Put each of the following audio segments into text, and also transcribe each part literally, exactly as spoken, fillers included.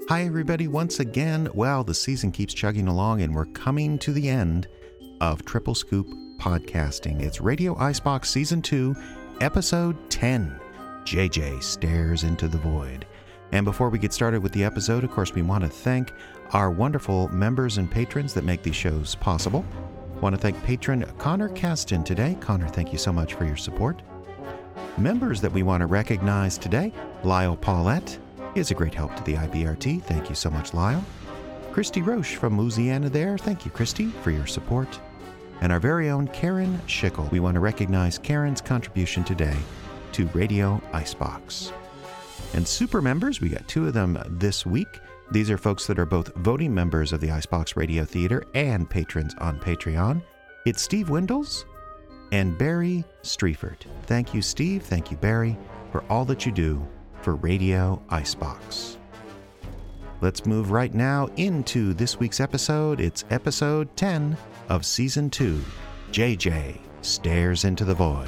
Hi, everybody, once again. Well, the season keeps chugging along, and we're coming to the end of Triple Scoop Podcasting. It's Radio Icebox Season two, Episode ten, J J Stares into the Void. And before we get started with the episode, of course, we want to thank our wonderful members and patrons that make these shows possible. I want to thank patron Connor Caston today. Connor, thank you so much for your support. Members that we want to recognize today, Lyle Paulette is a great help to the I B R T. Thank you so much, Lyle. Christy Roche from Louisiana there. Thank you, Christy, for your support. And our very own Karen Schickel. We want to recognize Karen's contribution today to Radio Icebox. And super members, we got two of them this week. These are folks that are both voting members of the Icebox Radio Theater and patrons on Patreon. It's Steve Windles and Barry Streifert. Thank you, Steve. Thank you, Barry, for all that you do for Radio Icebox. Let's move right now into this week's episode. It's episode ten of season two, J J Stares into the Void.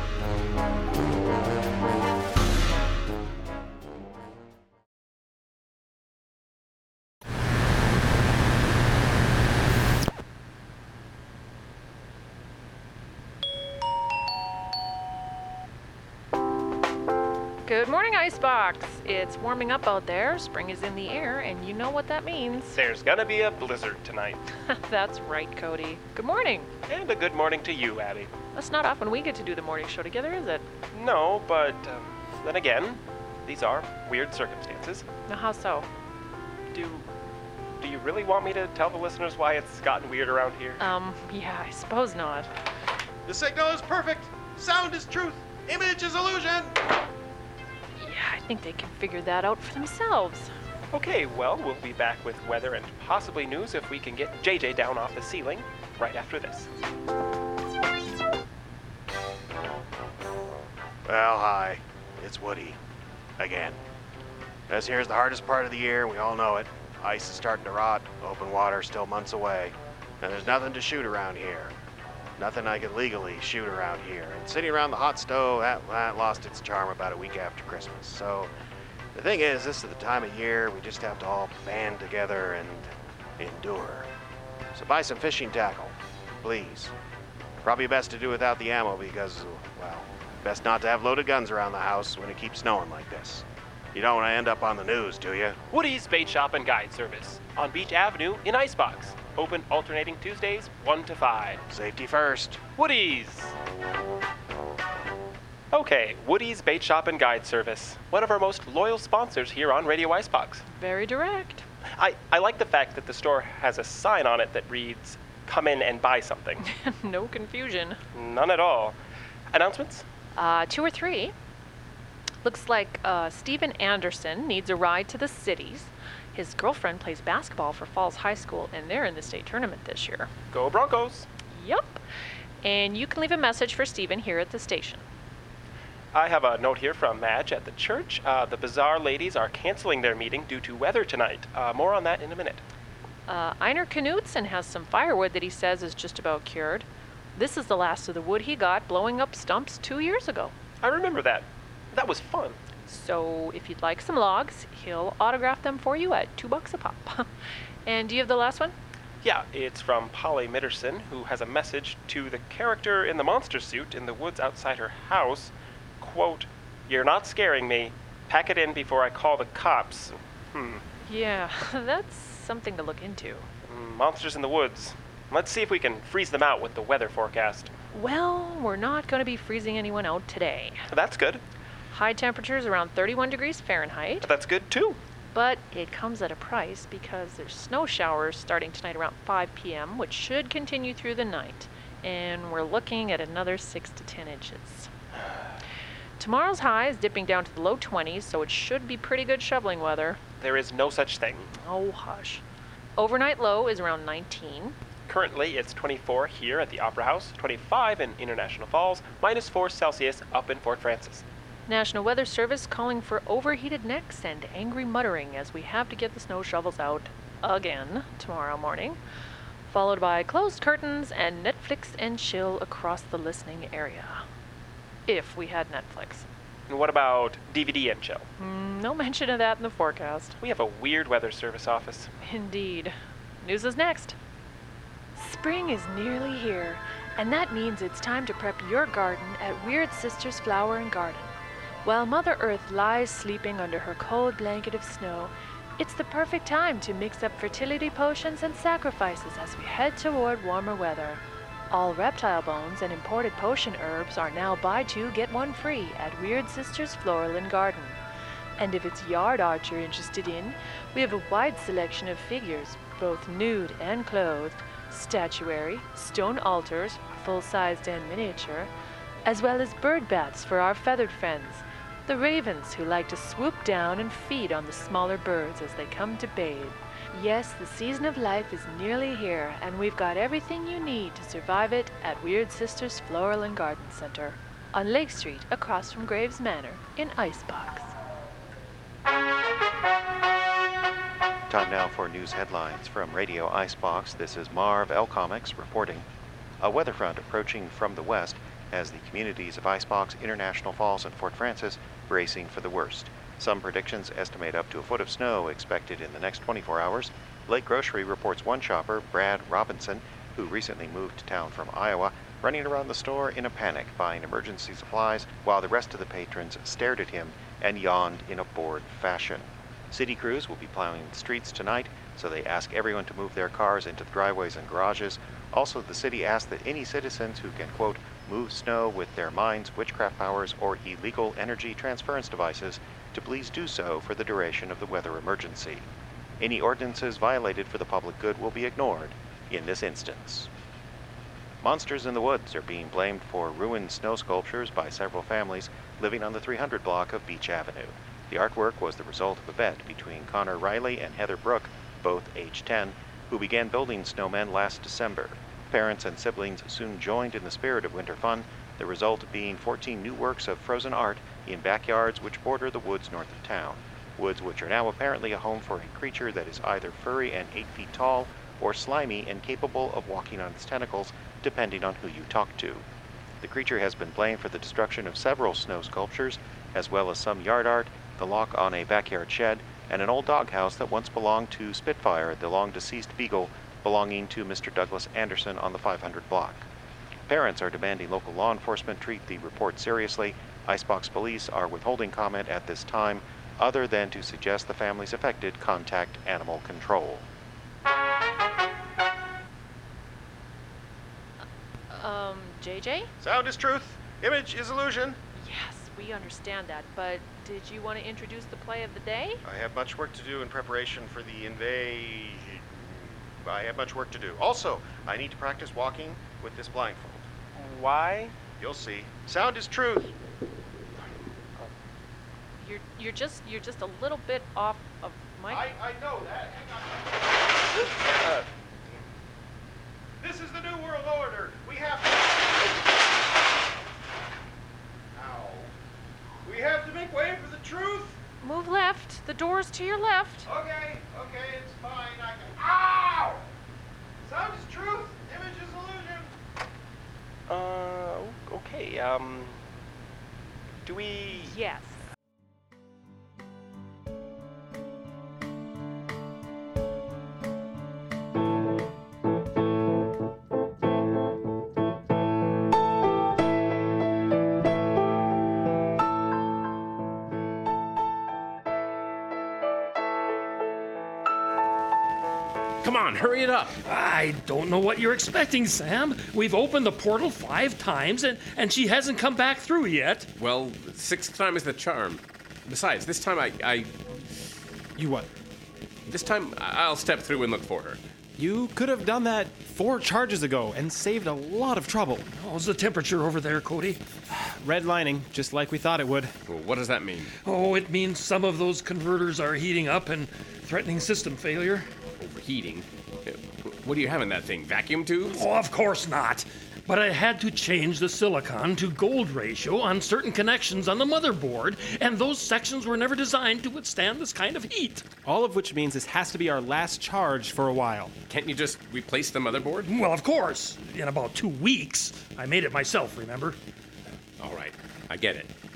Good morning, Icebox. It's warming up out there, spring is in the air, and you know what that means. There's gonna be a blizzard tonight. That's right, Cody. Good morning. And a good morning to you, Abby. That's not often we get to do the morning show together, is it? No, but um, then again, these are weird circumstances. Now, how so? Do, do you really want me to tell the listeners why it's gotten weird around here? Um, yeah, I suppose not. The signal is perfect. Sound is truth. Image is illusion. Yeah, I think they can figure that out for themselves. Okay, well, we'll be back with weather and possibly news if we can get J J down off the ceiling right after this. Well, hi. It's Woody. Again. This here's the hardest part of the year. We all know it. Ice is starting to rot. Open water still months away. And there's nothing to shoot around here. Nothing I could legally shoot around here. And sitting around the hot stove, that, that lost its charm about a week after Christmas. So the thing is, this is the time of year we just have to all band together and endure. So buy some fishing tackle, please. Probably best to do without the ammo because, well, best not to have loaded guns around the house when it keeps snowing like this. You don't want to end up on the news, do you? Woody's Bait Shop and Guide Service on Beach Avenue in Icebox. Open alternating Tuesdays, one to five. Safety first. Woody's! Okay, Woody's Bait Shop and Guide Service. One of our most loyal sponsors here on Radio Icebox. Very direct. I, I like the fact that the store has a sign on it that reads, "Come in and buy something." No confusion. None at all. Announcements? Uh, two or three. Looks like uh, Steven Anderson needs a ride to the cities. His girlfriend plays basketball for Falls High School, and they're in the state tournament this year. Go Broncos! Yep. And you can leave a message for Steven here at the station. I have a note here from Madge at the church. Uh, the Bazaar ladies are canceling their meeting due to weather tonight. Uh, more on that in a minute. Uh, Einar Knudsen has some firewood that he says is just about cured. This is the last of the wood he got blowing up stumps two years ago. I remember that. That was fun. So if you'd like some logs, he'll autograph them for you at two bucks a pop. And do you have the last one? Yeah, it's from Polly Mitterson, who has a message to the character in the monster suit in the woods outside her house. Quote, "You're not scaring me. Pack it in before I call the cops." Hmm. Yeah, that's something to look into. Monsters in the woods. Let's see if we can freeze them out with the weather forecast. Well, we're not going to be freezing anyone out today. That's good. High temperatures around thirty-one degrees Fahrenheit. That's good too. But it comes at a price because there's snow showers starting tonight around five p.m., which should continue through the night. And we're looking at another six to ten inches. Tomorrow's high is dipping down to the low twenties, so it should be pretty good shoveling weather. There is no such thing. Oh, hush. Overnight low is around nineteen. Currently, it's twenty-four here at the Opera House, twenty-five in International Falls, minus four Celsius up in Fort Francis. National Weather Service calling for overheated necks and angry muttering as we have to get the snow shovels out again tomorrow morning, followed by closed curtains and Netflix and chill across the listening area. If we had Netflix. And what about D V D and chill? Mm, No mention of that in the forecast. We have a weird weather service office. Indeed. News is next. Spring is nearly here, and that means it's time to prep your garden at Weird Sisters Flower and Garden. While Mother Earth lies sleeping under her cold blanket of snow, it's the perfect time to mix up fertility potions and sacrifices as we head toward warmer weather. All reptile bones and imported potion herbs are now buy two, get one free at Weird Sisters Floral and Garden. And if it's yard art you're interested in, we have a wide selection of figures, both nude and clothed, statuary, stone altars, full-sized and miniature, as well as bird baths for our feathered friends, the ravens who like to swoop down and feed on the smaller birds as they come to bathe. Yes, the season of life is nearly here, and we've got everything you need to survive it at Weird Sisters Floral and Garden Center on Lake Street across from Graves Manor in Icebox. Time now for news headlines from Radio Icebox. This is Marv L. Comics reporting. A weather front approaching from the west has the communities of Icebox, International Falls, and Fort Francis bracing for the worst. Some predictions estimate up to a foot of snow expected in the next twenty-four hours. Lake Grocery reports one shopper, Brad Robinson, who recently moved to town from Iowa, running around the store in a panic buying emergency supplies while the rest of the patrons stared at him and yawned in a bored fashion. City crews will be plowing the streets tonight, so they ask everyone to move their cars into the driveways and garages. Also, the city asks that any citizens who can, quote, move snow with their mines, witchcraft powers, or illegal energy transference devices to please do so for the duration of the weather emergency. Any ordinances violated for the public good will be ignored in this instance. Monsters in the Woods are being blamed for ruined snow sculptures by several families living on the three hundred block of Beach Avenue. The artwork was the result of a bet between Connor Riley and Heather Brooke, both age ten, who began building snowmen last December. Parents and siblings soon joined in the spirit of winter fun, the result being fourteen new works of frozen art in backyards which border the woods north of town. Woods which are now apparently a home for a creature that is either furry and eight feet tall or slimy and capable of walking on its tentacles, depending on who you talk to. The creature has been blamed for the destruction of several snow sculptures, as well as some yard art, the lock on a backyard shed, and an old doghouse that once belonged to Spitfire, the long-deceased beagle belonging to Mister Douglas Anderson on the five hundred block. Parents are demanding local law enforcement treat the report seriously. Icebox police are withholding comment at this time, other than to suggest the families affected contact animal control. Um, J J? Sound is truth, image is illusion. Yes, we understand that, but did you want to introduce the play of the day? I have much work to do in preparation for the invasion. I have much work to do. Also, I need to practice walking with this blindfold. Why? You'll see. Sound is truth. You're you're just you're just a little bit off of mic. I, I know that. Hang on. Uh, This is the New World Order. We have to... Ow. We have to make way for the truth. Move left. The door's to your left. Okay, okay, it's fine. I can... Ow! Sound is truth. Image is illusion. uh, okay, um, do we... Yes. Come on, hurry it up. I don't know what you're expecting, Sam. We've opened the portal five times, and, and she hasn't come back through yet. Well, sixth time is the charm. Besides, this time I, I... You what? This time I'll step through and look for her. You could have done that four charges ago and saved a lot of trouble. How's the temperature over there, Cody? Redlining, just like we thought it would. Well, what does that mean? Oh, it means some of those converters are heating up and threatening system failure. Overheating? Uh, What do you have in that thing? Vacuum tubes? Oh, of course not. But I had to change the silicon to gold ratio on certain connections on the motherboard, and those sections were never designed to withstand this kind of heat. All of which means this has to be our last charge for a while. Can't you just replace the motherboard? Well, of course. In about two weeks. I made it myself, remember? All right, I get it.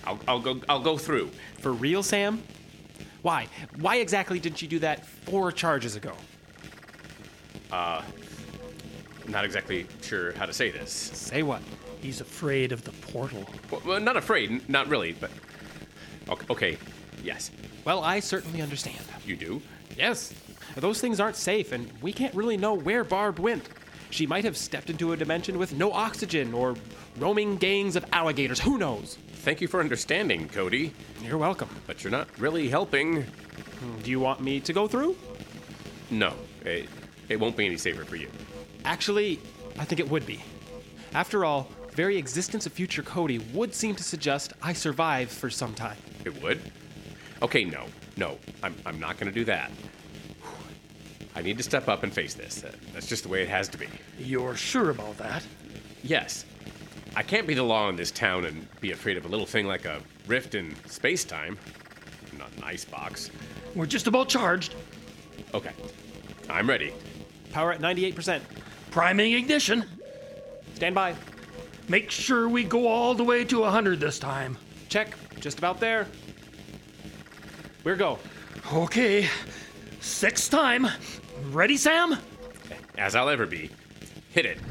I'll, I'll go. I'll go through. For real, Sam? Why? Why exactly did you do that four charges ago? Uh, not exactly sure how to say this. Say what? He's afraid of the portal. Well, well, not afraid, n- not really, but okay, okay. Yes, Well, I certainly understand. you do. Yes. Those things aren't safe, and we can't really know where Barb went. She might have stepped into a dimension with no oxygen or roaming gangs of alligators. Who knows? Thank you for understanding, Cody. You're welcome. But you're not really helping. Do you want me to go through? No, it, it won't be any safer for you. Actually, I think it would be. After all, the very existence of future Cody would seem to suggest I survive for some time. It would? Okay, no, no, I'm, I'm not going to do that. I need to step up and face this. Uh, that's just the way it has to be. You're sure about that? Yes. I can't be the law in this town and be afraid of a little thing like a rift in space-time. Not an icebox. We're just about charged. Okay. I'm ready. Power at ninety-eight percent. Priming ignition. Stand by. Make sure we go all the way to one hundred this time. Check. Just about there. We're go. Okay. Sixth time. Ready, Sam? As I'll ever be. Hit it.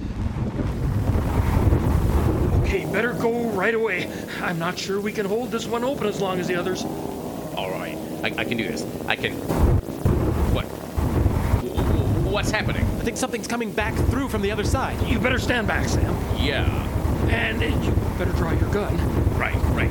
Okay, better go right away. I'm not sure we can hold this one open as long as the others. All right. I, I can do this. I can... What? W- w- What's happening? I think something's coming back through from the other side. You better stand back, Sam. Yeah. And uh, you better draw your gun. Right, right.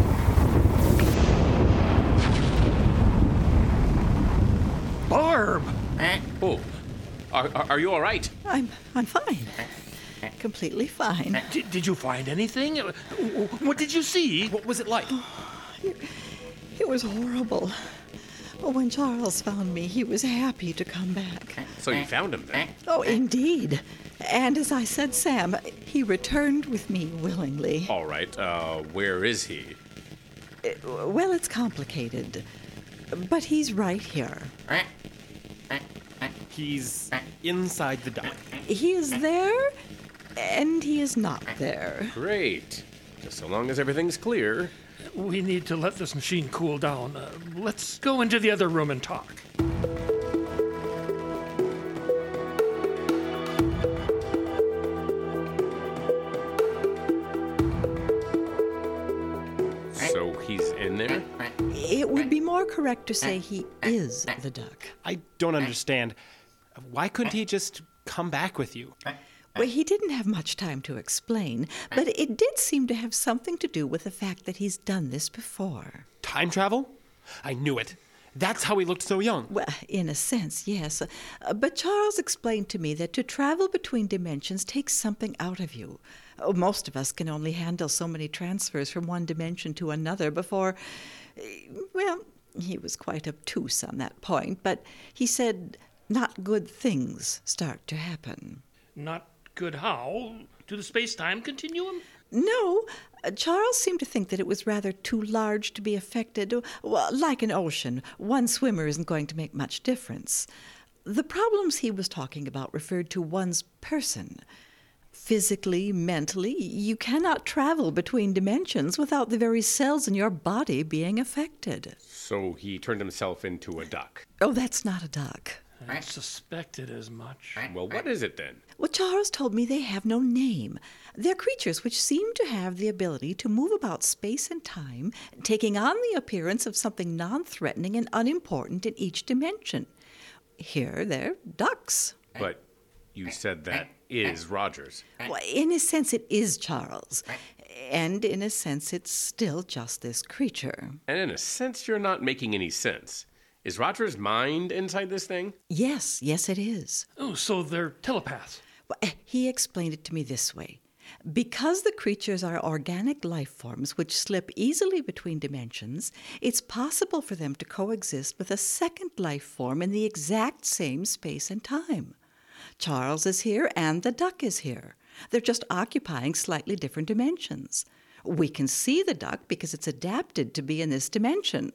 Barb! Oh. Are, are, are you all right? I'm I'm fine. Completely fine. D- did you find anything? Uh, What did you see? What was it like? It was horrible. But when Charles found me, he was happy to come back. So you found him then? Oh, indeed. And as I said, Sam, he returned with me willingly. All right. Uh, where is he? Uh, Well, it's complicated. But he's right here. He's inside the duck. He is there, and he is not there. Great. Just so long as everything's clear. We need to let this machine cool down. Uh, let's go into the other room and talk. So he's in there? It would be more correct to say he is the duck. I don't understand. Why couldn't he just come back with you? Well, he didn't have much time to explain, but it did seem to have something to do with the fact that he's done this before. Time travel? I knew it. That's how he looked so young. Well, in a sense, yes. Uh, But Charles explained to me that to travel between dimensions takes something out of you. Oh, most of us can only handle so many transfers from one dimension to another before. uh, Well, he was quite obtuse on that point, but he said not good things start to happen. Not good how? To the space-time continuum? No, uh, Charles seemed to think that it was rather too large to be affected. Well, like an ocean, one swimmer isn't going to make much difference. The problems he was talking about referred to one's person. Physically, mentally, you cannot travel between dimensions without the very cells in your body being affected. So he turned himself into a duck. Oh, that's not a duck. I suspected as much. Well, what is it then? Well, Charles told me they have no name. They're creatures which seem to have the ability to move about space and time, taking on the appearance of something non-threatening and unimportant in each dimension. Here, they're ducks. But you said that is Rogers. Well, in a sense, it is Charles. And in a sense, it's still just this creature. And in a sense, you're not making any sense. Is Rogers' mind inside this thing? Yes, yes, it is. Oh, so they're telepaths. Well, he explained it to me this way. Because the creatures are organic life forms which slip easily between dimensions, it's possible for them to coexist with a second life form in the exact same space and time. Charles is here and the duck is here. They're just occupying slightly different dimensions. We can see the duck because it's adapted to be in this dimension.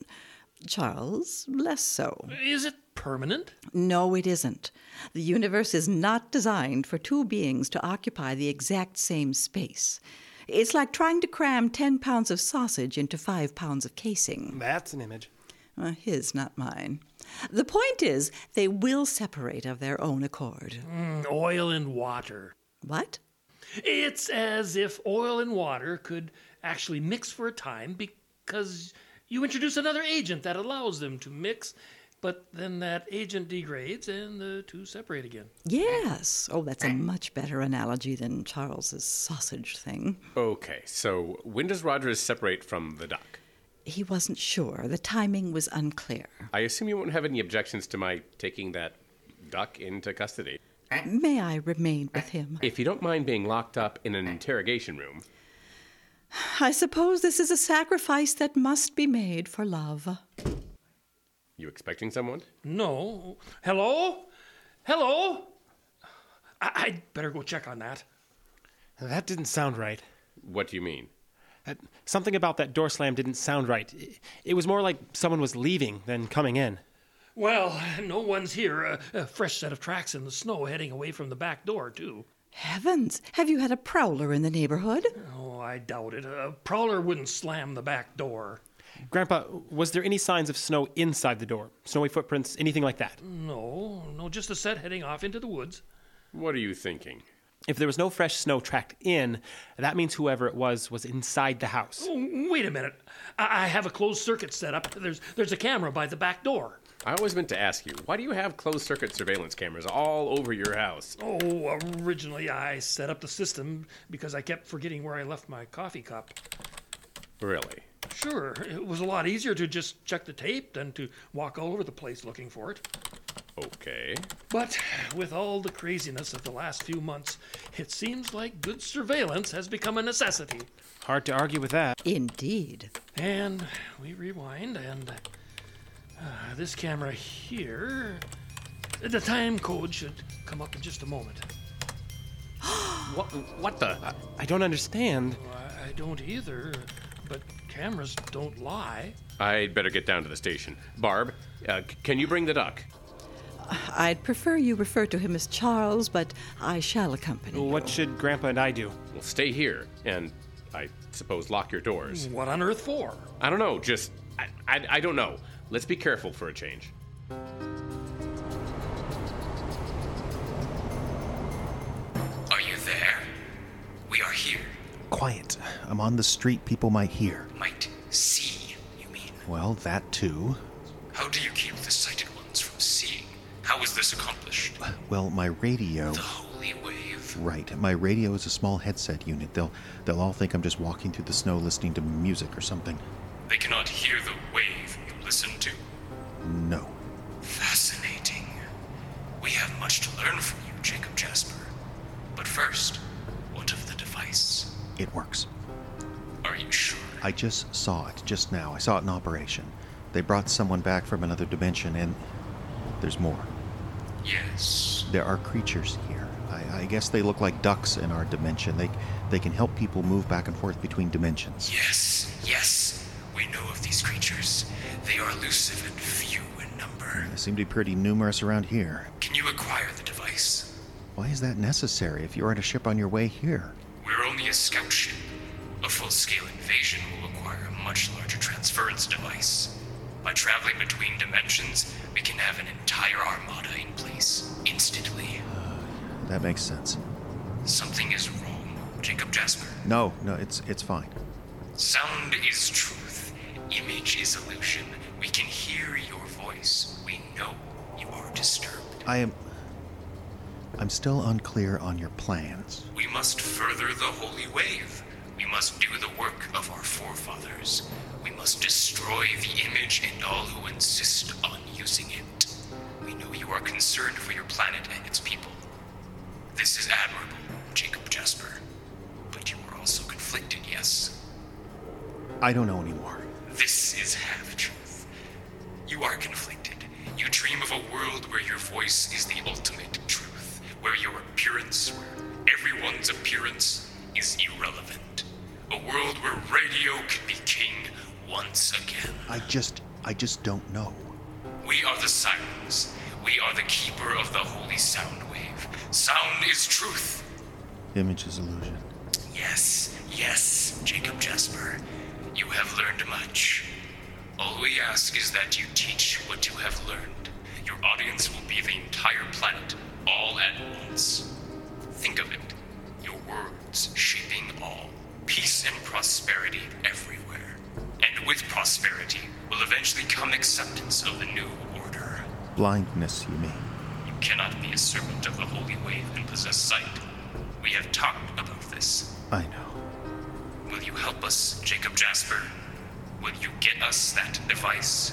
Charles, less so. Is it permanent? No, it isn't. The universe is not designed for two beings to occupy the exact same space. It's like trying to cram ten pounds of sausage into five pounds of casing. That's an image. Uh, his, not mine. The point is, they will separate of their own accord. Mm, oil and water. What? It's as if oil and water could actually mix for a time because you introduce another agent that allows them to mix, but then that agent degrades and the two separate again. Yes. Oh, that's a much better analogy than Charles's sausage thing. Okay, so when does Rogers separate from the duck? He wasn't sure. The timing was unclear. I assume you won't have any objections to my taking that duck into custody. May I remain with him? If you don't mind being locked up in an interrogation room. I suppose this is a sacrifice that must be made for love. You expecting someone? No. Hello? Hello? I- I'd better go check on that. That didn't sound right. What do you mean? Uh, Something about that door slam didn't sound right. It- It was more like someone was leaving than coming in. Well, no one's here. A, a fresh set of tracks in the snow heading away from the back door, too. Heavens, have you had a prowler in the neighborhood? Oh, I doubt it. A prowler wouldn't slam the back door. Grandpa, was there any signs of snow inside the door? Snowy footprints, anything like that? No, no, just a set heading off into the woods. What are you thinking? If there was no fresh snow tracked in, that means whoever it was was inside the house. Oh, wait a minute. I, I have a closed circuit set up. There's, there's a camera by the back door. I always meant to ask you, why do you have closed-circuit surveillance cameras all over your house? Oh, originally I set up the system because I kept forgetting where I left my coffee cup. Really? Sure, it was a lot easier to just check the tape than to walk all over the place looking for it. Okay. But with all the craziness of the last few months, it seems like good surveillance has become a necessity. Hard to argue with that. Indeed. And we rewind, and uh, this camera here, the time code should come up in just a moment. What, what the? I, I don't understand. I, I don't either, but cameras don't lie. I'd better get down to the station. Barb, uh, c- can you bring the duck? I'd prefer you refer to him as Charles, but I shall accompany you. What should Grandpa and I do? Well, stay here, and I suppose lock your doors. What on earth for? I don't know, just, I, I, I don't know. Let's be careful for a change. Are you there? We are here. Quiet. I'm on the street. People might hear. Might see, you mean? Well, that too. How do you keep the sighted ones from seeing? How is this accomplished? Well, my radio. The holy wave. Right. My radio is a small headset unit. They'll they'll all think I'm just walking through the snow listening to music or something. They cannot hear the wave you listen to. No. Fascinating. We have much to learn from you, Jacob Jasper. But first, what of the device? It works. Are you sure? I just saw it just now. I saw it in operation. They brought someone back from another dimension, and there's more. Yes. There are creatures here. I, I guess they look like ducks in our dimension. They they can help people move back and forth between dimensions. Yes, yes. We know of these creatures. They are elusive and few in number. They seem to be pretty numerous around here. Can you acquire the device? Why is that necessary if you're on a ship on your way here? We're only a scout ship. A full-scale invasion will require a much larger transference device. By traveling between dimensions, we can have an entire armada in place instantly. That makes sense. Something is wrong, Jacob Jasper. No, no, it's it's fine. Sound is truth. Image is illusion. We can hear your voice. We know you are disturbed. I am... I'm still unclear on your plans. We must further the holy wave. We must do the work of our forefathers. We must destroy the image and all who insist on using it. We know you are concerned for your planet and its people. This is admirable, Jacob Jasper. But you are also conflicted, yes? I don't know anymore. This is half-truth. You are conflicted. You dream of a world where your voice is the ultimate truth, where your appearance, where everyone's appearance is irrelevant. A world where radio can be king once again. I just... I just don't know. We are the sirens. We are the keeper of the holy sound wave. Sound is truth. Image is illusion. Yes, yes, Jacob Jasper. You have learned much. All we ask is that you teach what you have learned. Your audience will be the entire planet, all at once. Think of it. Your words shaping all. Peace and prosperity everywhere. And with prosperity will eventually come acceptance of the new order. Blindness, you mean? You cannot be a servant of the Holy Wave and possess sight. We have talked about this. I know. Will you help us, Jacob Jasper? Will you get us that device?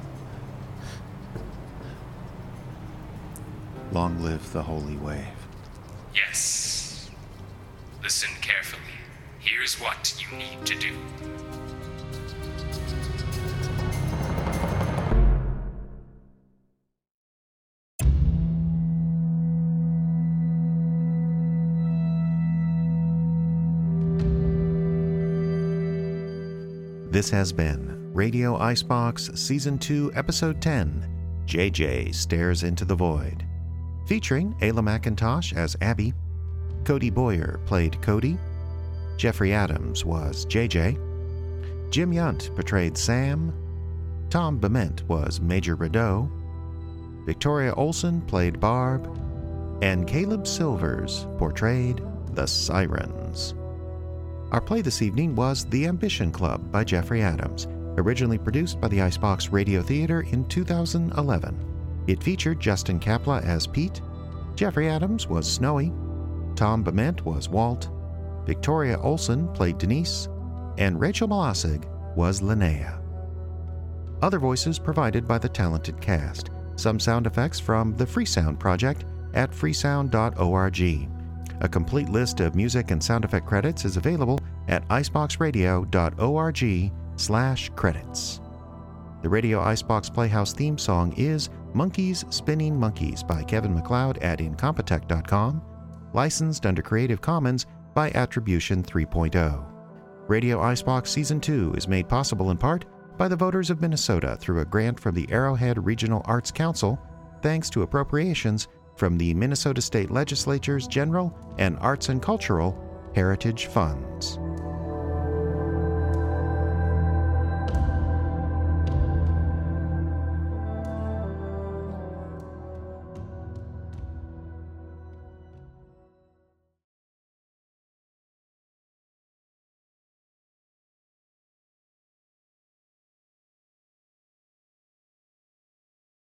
Long live the Holy Wave. Yes. Listen carefully. Here's what you need to do. This has been Radio Icebox Season two, Episode ten, J J Stares into the Void, featuring Ayla McIntosh as Abby, Cody Boyer played Cody, Jeffrey Adams was J J, Jim Yunt portrayed Sam, Tom Bement was Major Rideau, Victoria Olsen played Barb, and Caleb Silvers portrayed the Sirens. Our play this evening was The Ambition Club by Jeffrey Adams, originally produced by the Icebox Radio Theater in two thousand eleven. It featured Justin Kapla as Pete, Jeffrey Adams was Snowy, Tom Bement was Walt, Victoria Olsen played Denise, and Rachel Malasig was Linnea. Other voices provided by the talented cast. Some sound effects from the Freesound Project at freesound dot org. A complete list of music and sound effect credits is available at iceboxradio dot org slash credits. The Radio Icebox Playhouse theme song is Monkeys Spinning Monkeys by Kevin MacLeod at incompetech dot com, licensed under Creative Commons by Attribution three point oh. Radio Icebox Season two is made possible in part by the voters of Minnesota through a grant from the Arrowhead Regional Arts Council, thanks to appropriations from the Minnesota State Legislature's General and Arts and Cultural Heritage Funds.